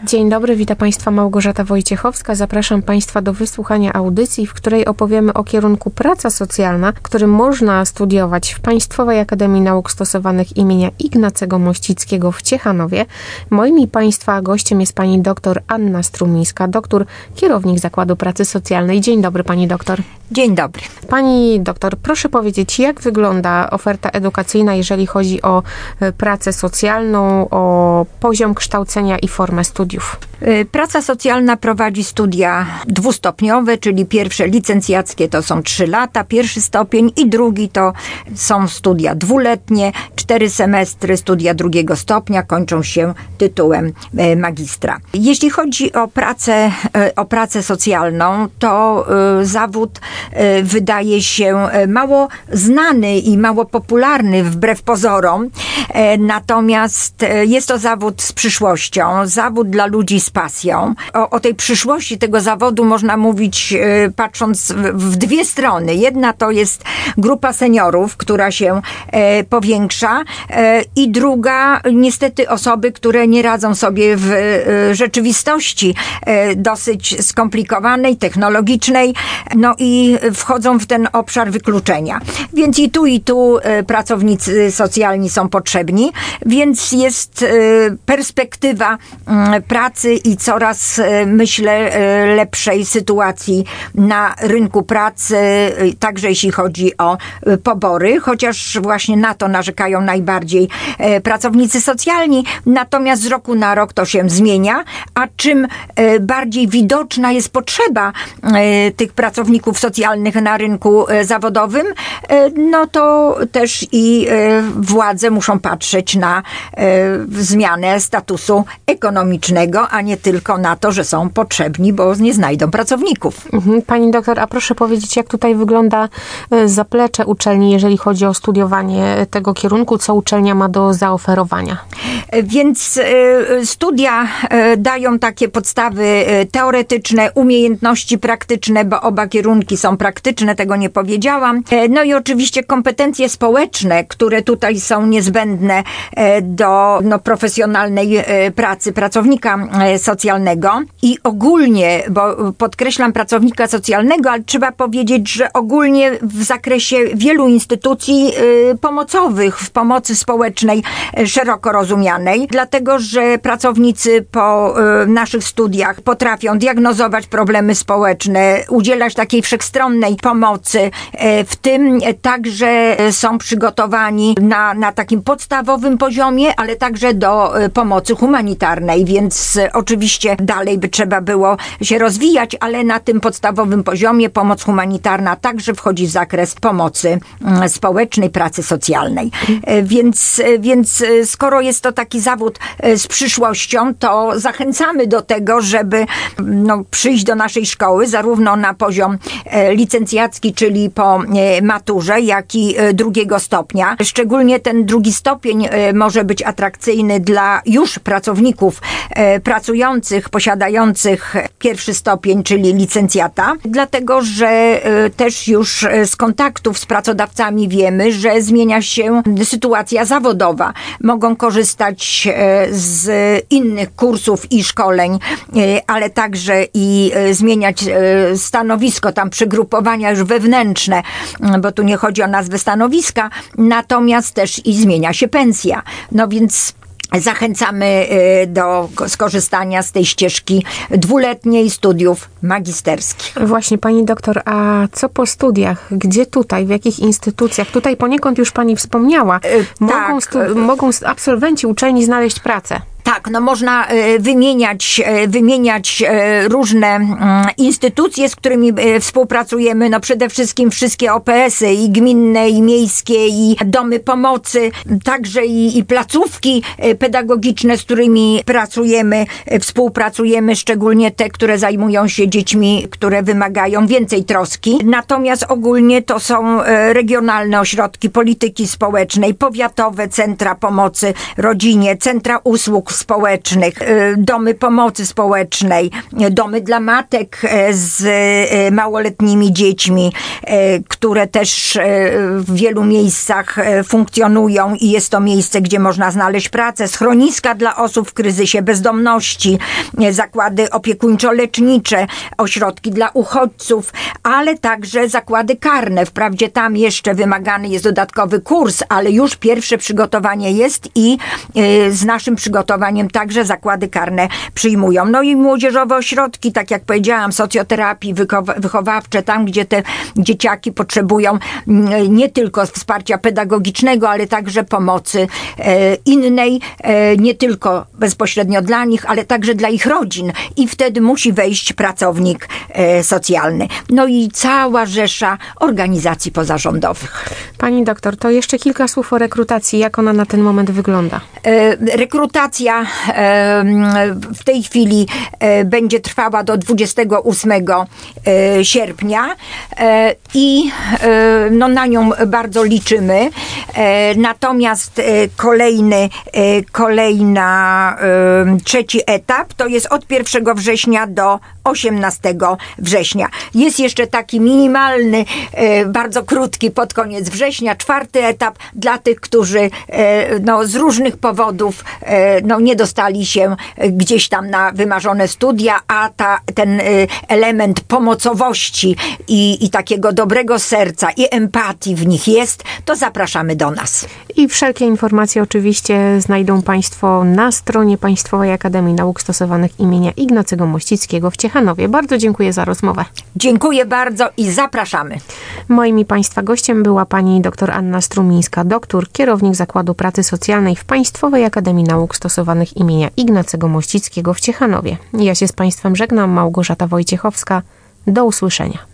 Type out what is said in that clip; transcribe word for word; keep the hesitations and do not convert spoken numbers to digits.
Dzień dobry, witam Państwa Małgorzata Wojciechowska. Zapraszam Państwa do wysłuchania audycji, w której opowiemy o kierunku praca socjalna, który można studiować w Państwowej Akademii Nauk Stosowanych imienia Ignacego Mościckiego w Ciechanowie. Moim i Państwa gościem jest pani doktor Anna Strumińska, doktor, kierownik Zakładu Pracy Socjalnej. Dzień dobry, pani doktor. Dzień dobry. Pani doktor, proszę powiedzieć, jak wygląda oferta edukacyjna, jeżeli chodzi o pracę socjalną, o poziom kształcenia i formę studiów? Praca socjalna prowadzi studia dwustopniowe, czyli pierwsze licencjackie to są trzy lata, pierwszy stopień i drugi to są studia dwuletnie, cztery semestry, studia drugiego stopnia kończą się tytułem magistra. Jeśli chodzi o pracę, o pracę socjalną, to zawód wydaje się mało znany i mało popularny wbrew pozorom, natomiast jest to zawód z przyszłością, zawód dla ludzi z pasją. O, o tej przyszłości tego zawodu można mówić patrząc w dwie strony. Jedna to jest grupa seniorów, która się e, powiększa e, i druga niestety osoby, które nie radzą sobie w e, rzeczywistości e, dosyć skomplikowanej, technologicznej, no i wchodzą w ten obszar wykluczenia. Więc i tu, i tu e, pracownicy socjalni są potrzebni, więc jest e, perspektywa e, pracy i coraz, myślę, lepszej sytuacji na rynku pracy, także jeśli chodzi o pobory, chociaż właśnie na to narzekają najbardziej pracownicy socjalni, natomiast z roku na rok to się zmienia, a czym bardziej widoczna jest potrzeba tych pracowników socjalnych na rynku zawodowym, no to też i władze muszą patrzeć na zmianę statusu ekonomicznego, a nie tylko na to, że są potrzebni, bo nie znajdą pracowników. Pani doktor, a proszę powiedzieć, jak tutaj wygląda zaplecze uczelni, jeżeli chodzi o studiowanie tego kierunku, co uczelnia ma do zaoferowania? Więc studia dają takie podstawy teoretyczne, umiejętności praktyczne, bo oba kierunki są praktyczne, tego nie powiedziałam. No i oczywiście kompetencje społeczne, które tutaj są niezbędne do no, profesjonalnej pracy pracownika socjalnego i ogólnie, bo podkreślam pracownika socjalnego, ale trzeba powiedzieć, że ogólnie w zakresie wielu instytucji y, pomocowych, w pomocy społecznej y, szeroko rozumianej, dlatego, że pracownicy po y, naszych studiach potrafią diagnozować problemy społeczne, udzielać takiej wszechstronnej pomocy, y, w tym także są przygotowani na, na takim podstawowym poziomie, ale także do y, pomocy humanitarnej, więc y, oczywiście dalej by trzeba było się rozwijać, ale na tym podstawowym poziomie pomoc humanitarna także wchodzi w zakres pomocy społecznej, pracy socjalnej. Więc, więc skoro jest to taki zawód z przyszłością, to zachęcamy do tego, żeby no, przyjść do naszej szkoły, zarówno na poziom licencjacki, czyli po maturze, jak i drugiego stopnia. Szczególnie ten drugi stopień może być atrakcyjny dla już pracowników pracujących, posiadających pierwszy stopień, czyli licencjata, dlatego, że też już z kontaktów z pracodawcami wiemy, że zmienia się sytuacja zawodowa. Mogą korzystać z innych kursów i szkoleń, ale także i zmieniać stanowisko, tam przygrupowania już wewnętrzne, bo tu nie chodzi o nazwę stanowiska, natomiast też i zmienia się pensja. No więc zachęcamy do skorzystania z tej ścieżki dwuletniej studiów magisterskich. Właśnie, pani doktor, a co po studiach? Gdzie tutaj? W jakich instytucjach? Tutaj poniekąd już pani wspomniała. Mogą, tak. stu- mogą absolwenci uczelni znaleźć pracę. Tak, no można wymieniać, wymieniać różne instytucje, z którymi współpracujemy. No przede wszystkim wszystkie O P S y i gminne, i miejskie, i domy pomocy, także i, i placówki pedagogiczne, z którymi pracujemy, współpracujemy, szczególnie te, które zajmują się dziećmi, które wymagają więcej troski. Natomiast ogólnie to są regionalne ośrodki polityki społecznej, powiatowe centra pomocy rodzinie, centra usług społecznych, domy pomocy społecznej, domy dla matek z małoletnimi dziećmi, które też w wielu miejscach funkcjonują i jest to miejsce, gdzie można znaleźć pracę, schroniska dla osób w kryzysie bezdomności, zakłady opiekuńczo-lecznicze, ośrodki dla uchodźców, ale także zakłady karne. Wprawdzie tam jeszcze wymagany jest dodatkowy kurs, ale już pierwsze przygotowanie jest i z naszym przygotowaniem także zakłady karne przyjmują. No i młodzieżowe ośrodki, tak jak powiedziałam, socjoterapii wychowawcze, tam gdzie te dzieciaki potrzebują nie tylko wsparcia pedagogicznego, ale także pomocy innej, nie tylko bezpośrednio dla nich, ale także dla ich rodzin. I wtedy musi wejść pracownik socjalny. No i cała rzesza organizacji pozarządowych. Pani doktor, to jeszcze kilka słów o rekrutacji. Jak ona na ten moment wygląda? Rekrutacja w tej chwili będzie trwała do dwudziestego ósmego sierpnia i no, na nią bardzo liczymy. Natomiast kolejny, kolejna, trzeci etap to jest od pierwszego września do osiemnastego września. Jest jeszcze taki minimalny, bardzo krótki pod koniec września, czwarty etap dla tych, którzy no, z różnych powodów no, nie dostali się gdzieś tam na wymarzone studia, a ta, ten element pomocowości i, i takiego dobrego serca i empatii w nich jest, to zapraszamy do nas. I wszelkie informacje oczywiście znajdą Państwo na stronie Państwowej Akademii Nauk Stosowanych imienia Ignacego Mościckiego w Ciechanowie. Bardzo dziękuję za rozmowę. Dziękuję bardzo i zapraszamy. Moim i Państwa gościem była pani dr Anna Strumińska, doktor, kierownik Zakładu Pracy Socjalnej w Państwowej Akademii Nauk Stosowanych imienia Ignacego Mościckiego w Ciechanowie. Ja się z Państwem żegnam, Małgorzata Wojciechowska. Do usłyszenia.